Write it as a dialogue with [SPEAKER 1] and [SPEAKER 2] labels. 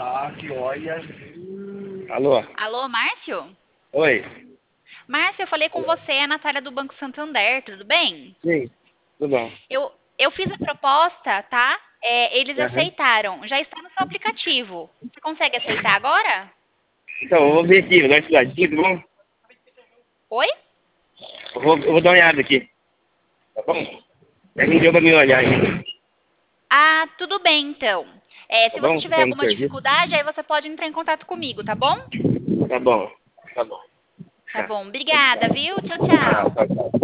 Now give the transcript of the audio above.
[SPEAKER 1] Alô?
[SPEAKER 2] Alô, Márcio?
[SPEAKER 1] Oi?
[SPEAKER 2] Márcio, eu falei com você, é a Natália do Banco Santander, tudo bem?
[SPEAKER 1] Sim, tudo bom.
[SPEAKER 2] Eu fiz a proposta, tá? Eles
[SPEAKER 1] Aham.
[SPEAKER 2] aceitaram. Já está no seu aplicativo. Você consegue aceitar agora?
[SPEAKER 1] Então, eu vou ver aqui, vai estudar aqui, tudo bom?
[SPEAKER 2] Oi?
[SPEAKER 1] Eu vou dar uma olhada aqui, tá bom? É que não deu pra me olhar ainda,
[SPEAKER 2] Ah, tudo bem, então.
[SPEAKER 1] tá
[SPEAKER 2] Se você
[SPEAKER 1] bom?
[SPEAKER 2] tiver
[SPEAKER 1] Tô no
[SPEAKER 2] alguma
[SPEAKER 1] serviço.
[SPEAKER 2] dificuldade, aí você pode entrar em contato comigo, tá bom?
[SPEAKER 1] Tá bom, tá bom.
[SPEAKER 2] Tá bom. Obrigada, viu? Tchau, tchau.
[SPEAKER 1] Tá, tá.